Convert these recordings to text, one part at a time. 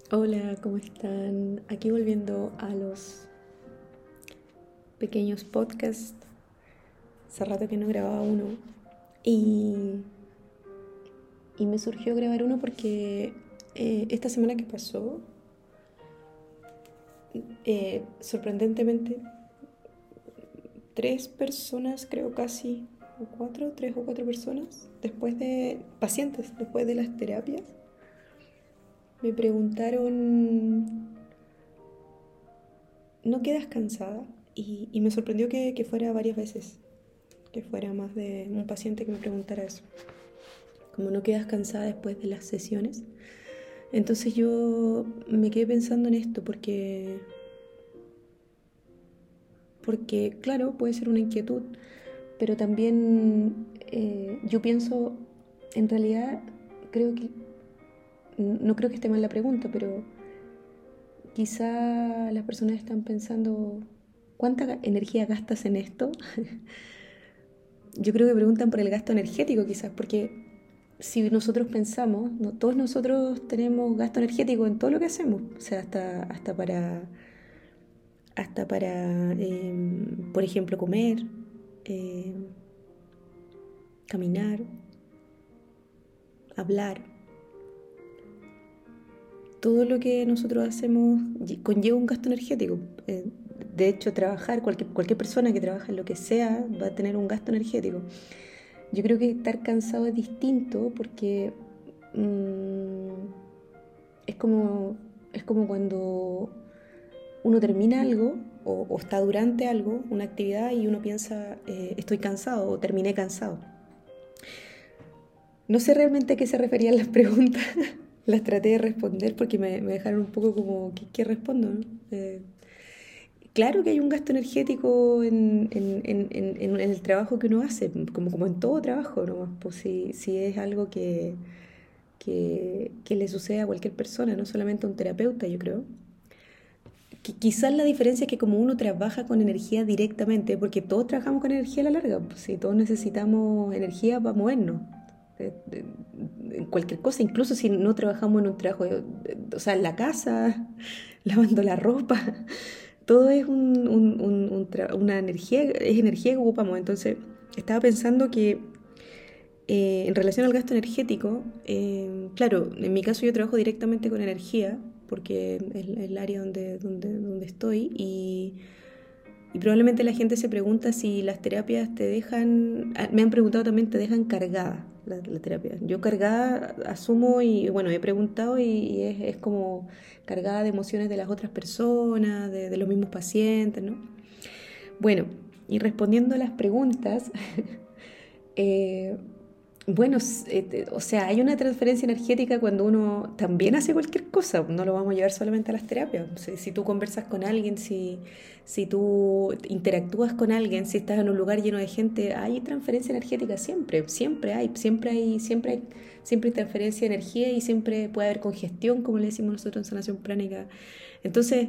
Hola, ¿cómo están? Aquí volviendo a los pequeños podcasts. Hace rato que no grababa uno. Y, y me surgió grabar uno porque esta semana que pasó, sorprendentemente, tres personas, creo casi, o cuatro, tres o cuatro personas, después de las terapias, me preguntaron, ¿no quedas cansada? Y me sorprendió que fuera varias veces, que fuera más de un paciente que me preguntara eso. Como no quedas cansada después de las sesiones. Entonces yo me quedé pensando en esto porque claro, puede ser una inquietud, pero también yo pienso, en realidad, creo que, no creo que esté mal la pregunta, pero quizá las personas están pensando, ¿cuánta energía gastas en esto? Yo creo que preguntan por el gasto energético quizás, porque si nosotros pensamos, ¿no? Todos nosotros tenemos gasto energético en todo lo que hacemos, o sea, hasta para por ejemplo, comer, eh, caminar, hablar. Todo lo que nosotros hacemos conlleva un gasto energético. De hecho, trabajar, cualquier persona que trabaja en lo que sea va a tener un gasto energético. Yo creo que estar cansado es distinto porque mmm, es como, es como cuando uno termina algo o está durante algo, una actividad, y uno piensa, estoy cansado o terminé cansado. No sé realmente a qué se referían las preguntas, las traté de responder porque me dejaron un poco como, ¿qué respondo? ¿No? Claro que hay un gasto energético en el trabajo que uno hace, como en todo trabajo, ¿no? Pues si es algo que le sucede a cualquier persona, no solamente a un terapeuta, yo creo. Quizás la diferencia es que como uno trabaja con energía directamente, porque todos trabajamos con energía a la larga, pues si todos necesitamos energía para movernos, en cualquier cosa, incluso si no trabajamos en un trabajo, o sea, en la casa, lavando la ropa, todo es una energía, es energía que ocupamos. Entonces, estaba pensando que en relación al gasto energético, claro, en mi caso yo trabajo directamente con energía, porque es el área donde estoy, y probablemente la gente se pregunta si las terapias te dejan, me han preguntado también, te dejan cargada la terapia. Yo cargada asumo y bueno, he preguntado y es como cargada de emociones de las otras personas, de los mismos pacientes, ¿no? Bueno, y respondiendo a las preguntas, eh, bueno, o sea, hay una transferencia energética cuando uno también hace cualquier cosa, no lo vamos a llevar solamente a las terapias. Si tú conversas con alguien, si tú interactúas con alguien, si estás en un lugar lleno de gente, hay transferencia energética siempre, siempre hay transferencia de energía y siempre puede haber congestión, como le decimos nosotros en sanación pránica. Entonces,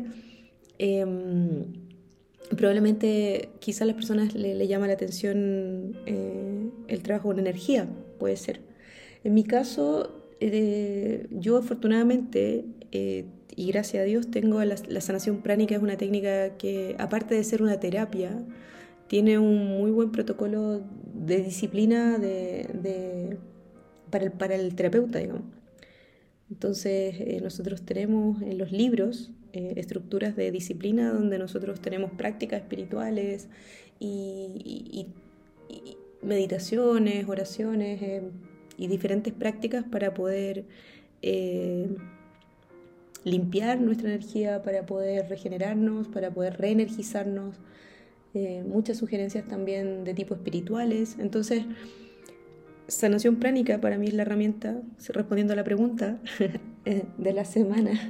probablemente quizás a las personas le llama la atención el trabajo con energía, puede ser. En mi caso, yo afortunadamente y gracias a Dios tengo la sanación pránica, es una técnica que aparte de ser una terapia, tiene un muy buen protocolo de disciplina para el terapeuta, digamos. Entonces, nosotros tenemos en los libros estructuras de disciplina donde nosotros tenemos prácticas espirituales y, y meditaciones, oraciones y diferentes prácticas para poder eh, limpiar nuestra energía, para poder regenerarnos, para poder reenergizarnos. Muchas sugerencias también de tipo espirituales. Entonces, sanación pránica para mí es la herramienta, respondiendo a la pregunta de la semana,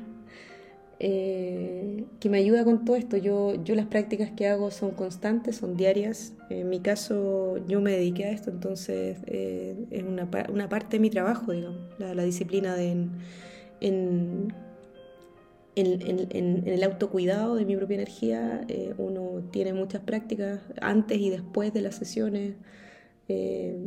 que me ayuda con todo esto. Yo las prácticas que hago son constantes, son diarias. En mi caso, yo me dediqué a esto, entonces es una parte de mi trabajo, digamos, la disciplina en, en el autocuidado de mi propia energía. Uno tiene muchas prácticas antes y después de las sesiones. Eh,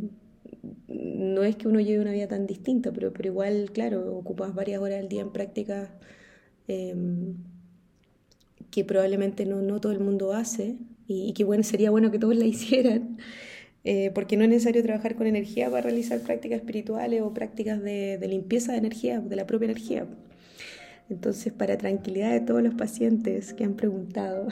no es que uno lleve una vida tan distinta, pero igual, claro, ocupas varias horas al día en prácticas que probablemente no todo el mundo hace y que bueno, sería bueno que todos la hicieran, porque no es necesario trabajar con energía para realizar prácticas espirituales o prácticas de limpieza de energía, de la propia energía. Entonces, para tranquilidad de todos los pacientes que han preguntado,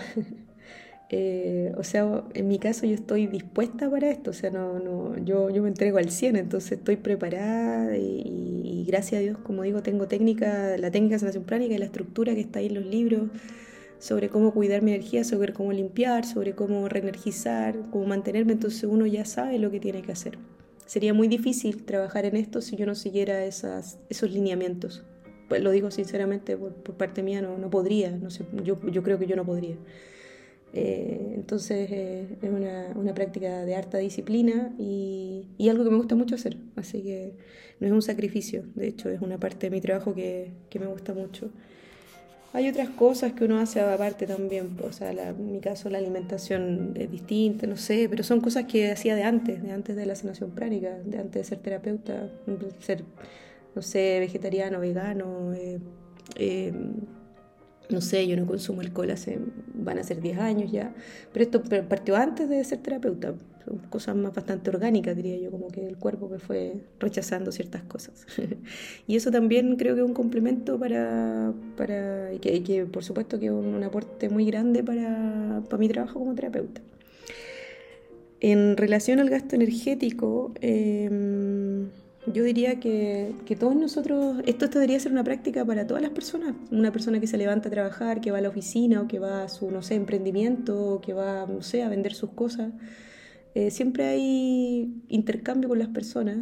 o sea, en mi caso yo estoy dispuesta para esto, o sea, yo me entrego al 100, entonces estoy preparada y gracias a Dios, como digo, tengo la técnica de sanación pránica y la estructura que está ahí en los libros sobre cómo cuidar mi energía, sobre cómo limpiar, sobre cómo reenergizar, cómo mantenerme, entonces uno ya sabe lo que tiene que hacer. Sería muy difícil trabajar en esto si yo no siguiera esos lineamientos. Pues lo digo sinceramente, por parte mía no podría, no sé, yo creo que yo no podría. Entonces es una práctica de harta disciplina y algo que me gusta mucho hacer, así que no es un sacrificio, de hecho es una parte de mi trabajo que me gusta mucho. Hay otras cosas que uno hace aparte también, o sea, en mi caso la alimentación es distinta, no sé, pero son cosas que hacía de antes de la sanación pránica, de antes de ser terapeuta, ser, no sé, vegetariano, vegano, eh, no sé, yo no consumo alcohol van a ser 10 años ya, pero esto partió antes de ser terapeuta, son cosas más bastante orgánicas, diría yo, como que el cuerpo me fue rechazando ciertas cosas. Y eso también creo que es un complemento y que por supuesto que es un aporte muy grande para mi trabajo como terapeuta. En relación al gasto energético, yo diría que todos nosotros, esto debería ser una práctica para todas las personas. Una persona que se levanta a trabajar, que va a la oficina o que va a su, no sé, emprendimiento, o que va, no sé, a vender sus cosas. Siempre hay intercambio con las personas.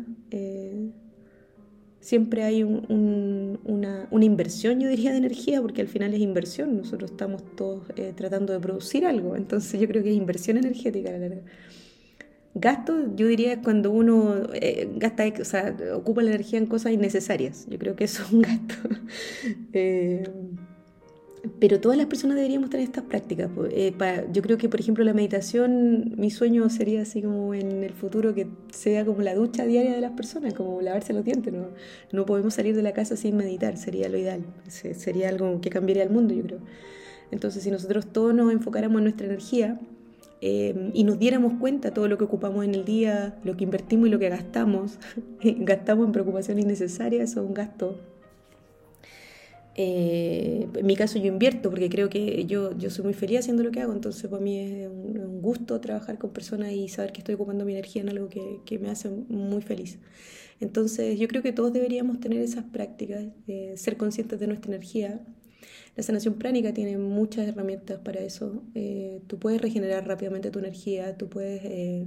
Siempre hay una inversión, yo diría, de energía, porque al final es inversión. Nosotros estamos todos tratando de producir algo. Entonces yo creo que es inversión energética, la verdad. Gasto, yo diría, es cuando uno gasta, o sea, ocupa la energía en cosas innecesarias. Yo creo que eso es un gasto. Eh, pero todas las personas deberíamos tener estas prácticas. Yo creo que, por ejemplo, la meditación, mi sueño sería así como en el futuro que sea como la ducha diaria de las personas, como lavarse los dientes. No podemos salir de la casa sin meditar, sería lo ideal. Sería algo que cambiaría el mundo, yo creo. Entonces, si nosotros todos nos enfocáramos en nuestra energía, y nos diéramos cuenta de todo lo que ocupamos en el día, lo que invertimos y lo que gastamos, gastamos en preocupaciones innecesarias, eso es un gasto. En mi caso yo invierto porque creo que yo soy muy feliz haciendo lo que hago, entonces para mí es un gusto trabajar con personas y saber que estoy ocupando mi energía en algo que me hace muy feliz. Entonces yo creo que todos deberíamos tener esas prácticas, ser conscientes de nuestra energía. La sanación pránica tiene muchas herramientas para eso. Tú puedes regenerar rápidamente tu energía, tú puedes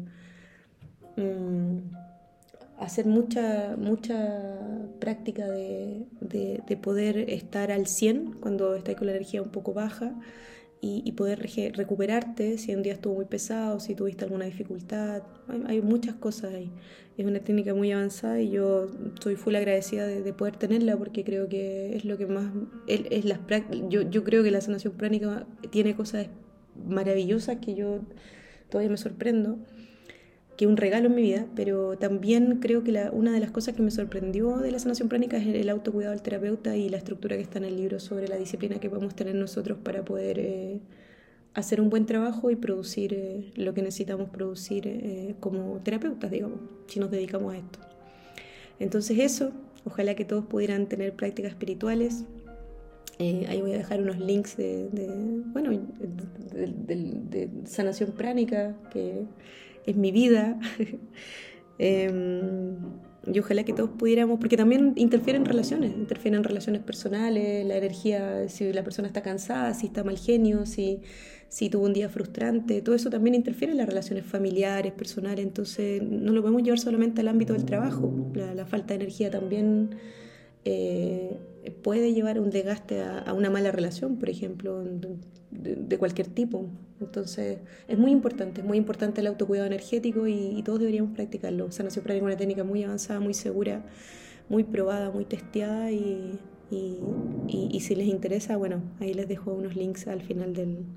mm, hacer mucha práctica de poder estar al 100 cuando estás con la energía un poco baja y poder recuperarte si un día estuvo muy pesado, si tuviste alguna dificultad. Hay muchas cosas ahí. Es una técnica muy avanzada y yo estoy full agradecida de poder tenerla porque creo que es lo que más... yo creo que la sanación pránica tiene cosas maravillosas que yo todavía me sorprendo, que es un regalo en mi vida, pero también creo que una de las cosas que me sorprendió de la sanación pránica es el autocuidado del terapeuta y la estructura que está en el libro sobre la disciplina que podemos tener nosotros para poder hacer un buen trabajo y producir lo que necesitamos producir como terapeutas, digamos, si nos dedicamos a esto. Entonces eso, ojalá que todos pudieran tener prácticas espirituales. Ahí voy a dejar unos links bueno, de sanación pránica, que es mi vida. Y ojalá que todos pudiéramos, porque también interfieren en relaciones personales, la energía, si la persona está cansada, si está mal genio, si tuvo un día frustrante, todo eso también interfiere en las relaciones familiares, personales, entonces no lo podemos llevar solamente al ámbito del trabajo, la falta de energía también eh, puede llevar a un desgaste a una mala relación, por ejemplo, de cualquier tipo. Entonces, es muy importante el autocuidado energético y todos deberíamos practicarlo. Sanación pránica es una técnica muy avanzada, muy segura, muy probada, muy testeada y si les interesa, bueno, ahí les dejo unos links al final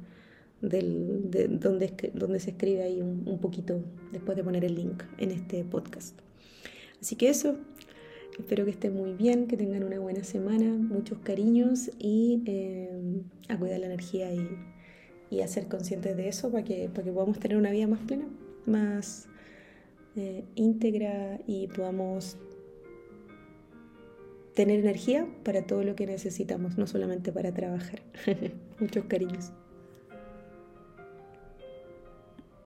donde se escribe ahí un poquito después de poner el link en este podcast. Así que eso, Espero que estén muy bien, que tengan una buena semana, muchos cariños y a cuidar la energía y a ser conscientes de eso para que podamos tener una vida más plena, más íntegra y podamos tener energía para todo lo que necesitamos, no solamente para trabajar. Muchos cariños.